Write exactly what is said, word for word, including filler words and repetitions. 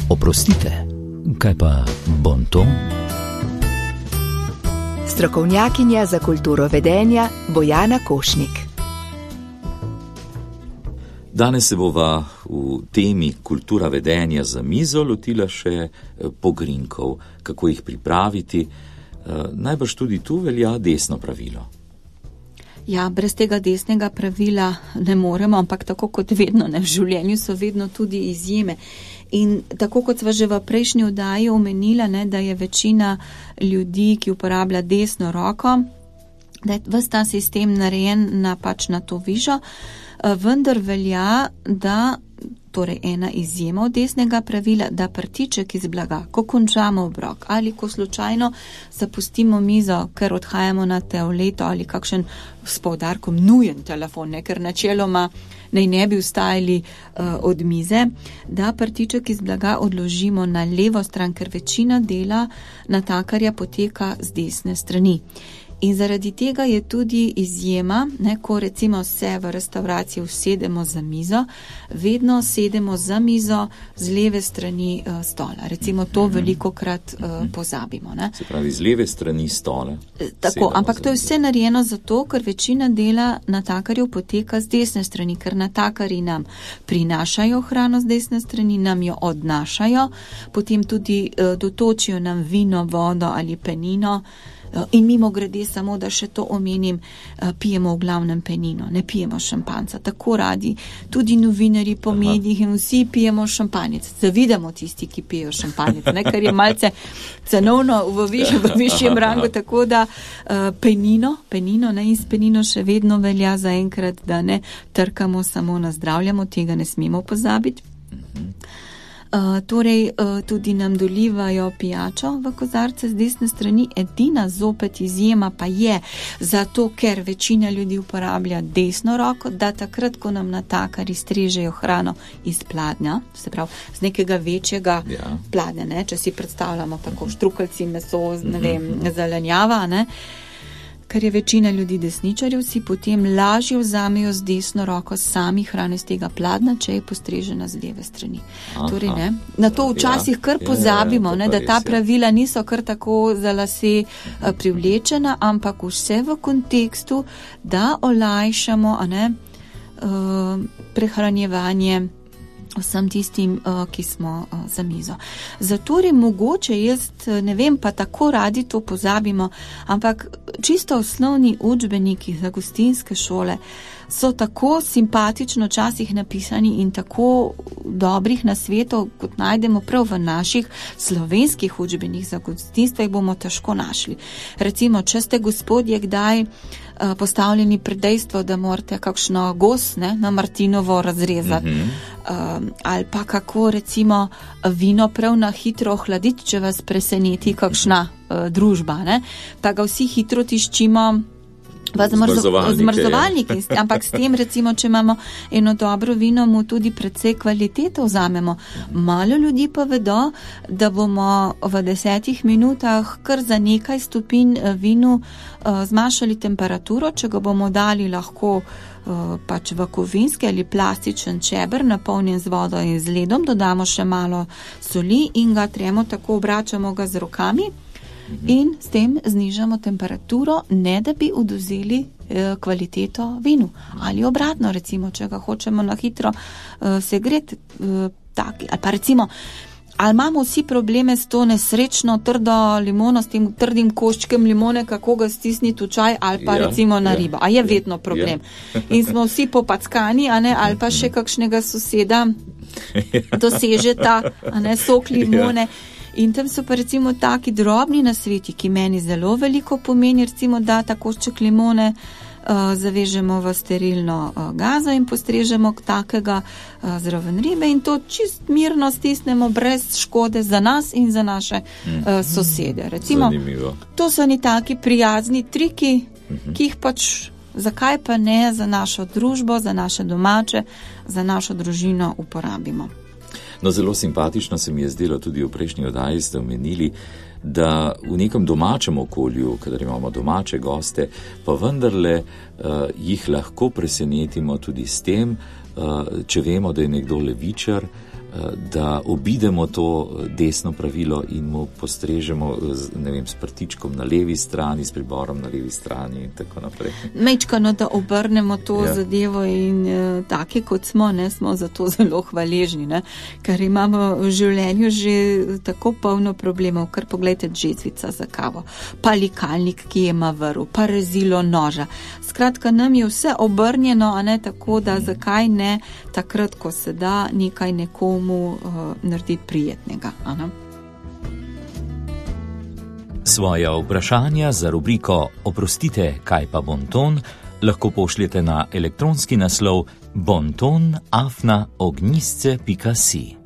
Oprostite, kaj pa bonton? Strokovnjakinja za kulturo vedenja Bojana Košnik. Danes se bova v temi kultura vedenja za mizo lotila še pogrinkov, kako jih pripraviti. Najbrž tudi tu velja desno pravilo. Ja, brez tega desnega pravila ne moremo, ampak tako kot vedno ne, v življenju so vedno tudi izjeme. In tako kot sva že v prejšnji oddaji omenila, ne, da je večina ljudi, ki uporablja desno roko, da je ves ta sistem narejen na, pač na to vižo, vendar velja, da, torej ena izjema od desnega pravila, da prtiček iz blaga, ko končamo obrok ali ko slučajno zapustimo mizo, ker odhajamo na toaleto ali kakšen s poudarkom nujen telefon, ne, ker načeloma naj ne bi vstajali uh, od mize, da prtiček iz blaga odložimo na levo stran, ker večina dela natakarja poteka z desne strani. In zaradi tega je tudi izjema, ne, ko recimo se v restavraciji usedemo za mizo, vedno sedemo za mizo z leve strani uh, stola. Recimo to velikokrat uh, pozabimo. Ne. Se pravi, z leve strani stola. Tako, ampak to je vse narejeno zato, ker večina dela natakarjev poteka z desne strani, ker natakarji nam prinašajo hrano z desne strani, nam jo odnašajo, potem tudi uh, dotočijo nam vino, vodo ali penino. In mimo grede samo, da še to omenim, pijemo v glavnem penino, ne pijemo šampanca. Tako radi, tudi novinari po medijih in vsi pijemo šampanec. Zavidamo tisti, ki pijejo šampanec, ne, ker je malce cenovno v, viš, v višjem rangu, tako da uh, penino, penino, ne, in s penino še vedno velja zaenkrat, da ne trkamo, samo nazdravljamo, tega ne smemo pozabiti. Uh, torej, uh, tudi nam dolivajo pijačo v kozarce z desne strani, edina zopet izjema pa je zato, ker večina ljudi uporablja desno roko, da takrat, ko nam natakari strežejo hrano iz pladnja, se pravi, z nekega večjega ja. pladnja, ne, če si predstavljamo tako štrukeljci, meso, ne vem, zelenjava, ne, ker je večina ljudi desničarjev, si potem lažje vzamejo z desno roko sami hrano iz tega pladna, če je postrežena z leve strani. Torej, ne, na to včasih kar pozabimo, ne, da ta pravila niso kar tako za lase privlečena, ampak vse v kontekstu, da olajšamo, a ne, prehranjevanje vsem tistim, ki smo za mizo. Zato je mogoče, jaz ne vem, pa tako radi to pozabimo, ampak čisto osnovni učbeniki za gostinske šole so tako simpatično časih napisani in tako dobrih nasvetov, kot najdemo prav v naših slovenskih učbenih za gostinstvo, jih bomo težko našli. Recimo, če ste gospodje kdaj postavljeni pred dejstvo, da morate kakšno gos, ne, na martinovo razrezati, mm-hmm. um, ali pa kako recimo vino prav na hitro ohladiti, če vas preseneti kakšna uh, družba, ne, pa ga vsi hitro tiščimo v zmrzovalnike, ampak s tem recimo, če imamo eno dobro vino, mu tudi precej kvalitete vzamemo. Malo ljudi pa vedo, da bomo v desetih minutah kar za nekaj stopinj vinu uh, zmanjšali temperaturo, če ga bomo dali lahko uh, pač v kovinski ali plastičen čeber, napolnjen z vodo in z ledom, dodamo še malo soli in ga tremo, tako obračamo ga z rokami. In s tem znižamo temperaturo, ne da bi odvzeli eh, kvaliteto vinu. Ali obratno, recimo, če ga hočemo na hitro eh, segreti, eh, tak, ali pa recimo, ali imamo vsi probleme s to nesrečno trdo limono, s tem trdim koščkem limone, kako ga stisniti v čaj, ali pa ja, recimo na ja, ribo. A je vedno problem. Ja. In smo vsi popackani, a ne, ali pa še kakšnega soseda doseže ta, a ne, sok limone. Ja. In tam so pa recimo taki drobni nasveti, ki meni zelo veliko pomeni, recimo da ta košček limone uh, zavežemo v sterilno uh, gazo in postrežemo k takega uh, zraven ribe in to čist mirno stisnemo brez škode za nas in za naše uh, sosede. Recimo, zanimivo. To so ni taki prijazni triki, uh-huh. ki jih pač, zakaj pa ne za našo družbo, za naše domače, za našo družino uporabimo. No, zelo simpatično se mi je zdelo tudi v prejšnji oddaji ste omenili, da v nekem domačem okolju, kadar imamo domače goste, pa vendarle uh, jih lahko presenetimo tudi s tem, uh, če vemo, da je nekdo levičar, da obidemo to desno pravilo in mu postrežemo z, ne vem, s prtičkom na levi strani, s priborom na levi strani in tako naprej. Mečkano, da obrnemo to ja. zadevo in uh, take, kot smo, ne, smo zato zelo hvaležni, ne, ker imamo v življenju že tako polno problemov, kar pogledajte džezvica za kavo, pa likalnik, ki ima vrv, pa rezilo noža. Skratka, nam je vse obrnjeno, a ne tako, da mm. zakaj ne takrat, ko se da nekaj nekomu uh, narediti prijetnega, a ne? Svoja vprašanja za rubriko Oprostite, kaj pa bonton, lahko pošljete na elektronski naslov bonton afna ognjisce pika si.